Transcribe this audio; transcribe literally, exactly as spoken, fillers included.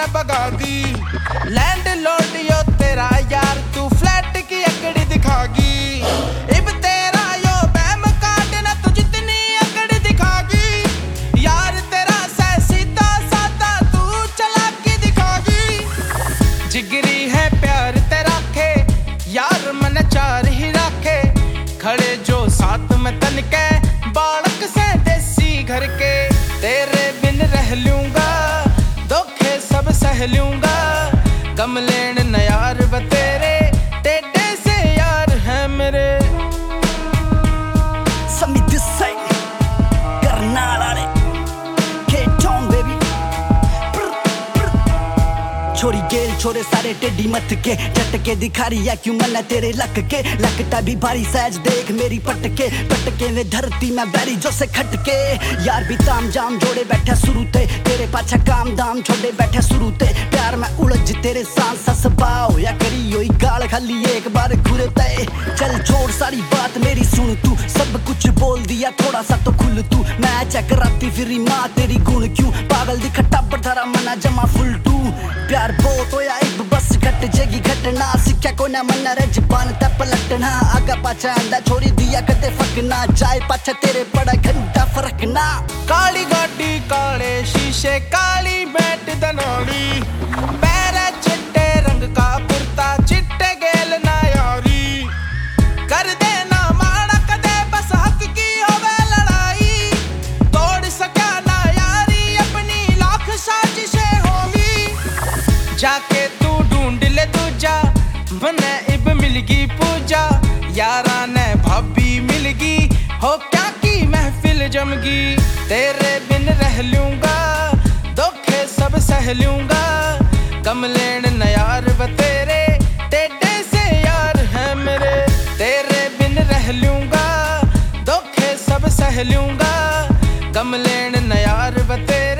मैं भगा दी। Land Lord यो तेरा यार तू फ्लैट की अकड़ी दिखागी। इब तेरा यो बैम काट ना तू जितनी अकड़ी दिखागी। यार तेरा सह सीधा साधा तू चला के दिखागी। जिगरी है प्यार तेरा के यार मन चार ही रखे। खड़े जो साथ में तन के बालक से देसी घर के। तेरे बिन रह लूंगा धोखे सब सह लूंगा। गम लेन न यार व तेरे टेढ़े से यार है मेरे। छोरी गेल छोरे सारे टेढ़ी मत के झटके दिखा रही है क्यों मना तेरे लक के। लकटा भी भारी सहज देख मेरी पटके पटके में धरती में बैरी जो से खटके। यार भी ताम जाम जोड़े बैठे शुरू ते तेरे पाछा काम दाम छोड़े बैठे शुरू ते। प्यार में उलझ तेरे सांस सस बाओ या करी होई गाल खाली एक बार घुरे ते। चल छोड़ सारी बात मेरी सुन तू सब कुछ बोल दिया थोड़ा सा तो खुल तू। मैं चेक राती फिरी माँ तेरी गुण क्यों पागल दी खट्टा बठारा मना जमा फुल टू। प्यार बहुत होया एक बस घट जेगी घटना सिक्का को ना मना रज पान ते पलटना। आगा पाछा आंदा छोड़ी दिया कदे फकना चाय पाछा तेरे बड़ा घंटा फर्क ना। काली गाड़ी काले शीशे काली बैट दनौली। पैरे चिट्टे रंग का कुर्ता चिट्टे गेल ना यारी। कर देना माड़ा कदे बस हक की होवे लड़ाई। तोड़ सका ना यारी अपनी लाख साजिशें होगी। जाके तू ढूंढ ले दूजा मने इब मिलगी पूजा। यारा ने भाभी मिलगी हो क्या की महफिल जमगी। तेरे बिन रह लूंगा धोखे सब सह लूंगा। कम लेन न यार व तेरे टेढ़े से यार है मेरे। तेरे बिन रह लूंगा धोखे सब सह लूंगा। कम लेन न यार व तेरे